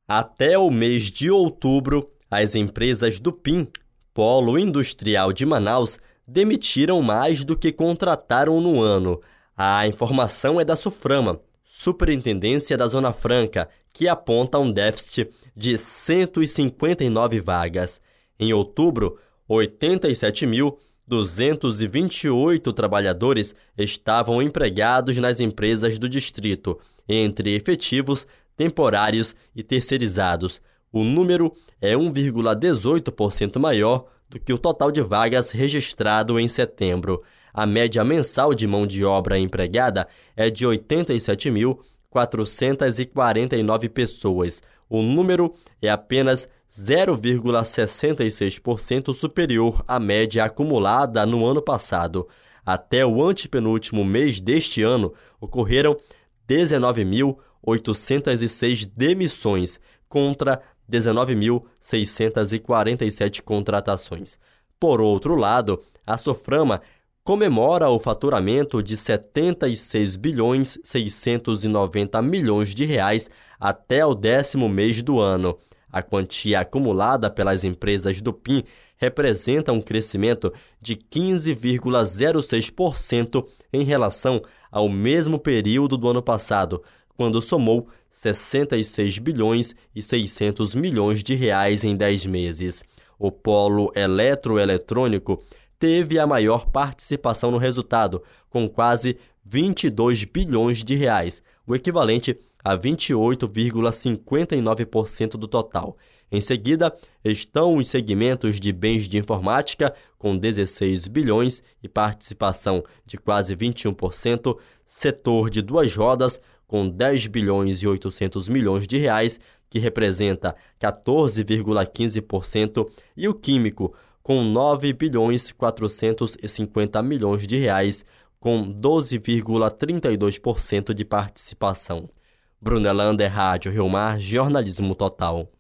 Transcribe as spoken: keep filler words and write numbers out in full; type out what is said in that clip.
Até o mês de outubro, as empresas do P I M, Polo Industrial de Manaus, demitiram mais do que contrataram no ano. A informação é da SUFRAMA, Superintendência da Zona Franca, que aponta um déficit de cento e cinquenta e nove vagas. Em outubro, oitenta e sete mil duzentos e vinte e oito trabalhadores estavam empregados nas empresas do distrito, entre efetivos, temporários e terceirizados. O número é um vírgula dezoito por cento maior do que o total de vagas registrado em setembro. A média mensal de mão de obra empregada é de oitenta e sete mil quatrocentas e quarenta e nove pessoas. O número é apenas zero vírgula sessenta e seis por cento superior à média acumulada no ano passado. Até o antepenúltimo mês deste ano, ocorreram dezenove mil oitocentas e seis demissões contra dezenove mil seiscentas e quarenta e sete contratações. Por outro lado, a SUFRAMA comemora o faturamento de setenta e seis bilhões seiscentos e noventa milhões de reais até o décimo mês do ano. A quantia acumulada pelas empresas do P I M representa um crescimento de quinze vírgula zero seis por cento em relação ao mesmo período do ano passado, quando somou sessenta e seis bilhões e seiscentos milhões de reais em dez meses. O polo eletroeletrônico teve a maior participação no resultado, com quase vinte e dois bilhões de reais, o equivalente a vinte e oito vírgula cinquenta e nove por cento do total. Em seguida, estão os segmentos de bens de informática, com dezesseis bilhões e participação de quase vinte e um por cento, setor de duas rodas, com dez bilhões e oitocentos milhões de reais, que representa quatorze vírgula quinze por cento, e o químico, com nove bilhões quatrocentos e cinquenta milhões de reais, com doze vírgula trinta e dois por cento de participação. Brunelander, Rádio Rio Mar, Jornalismo Total.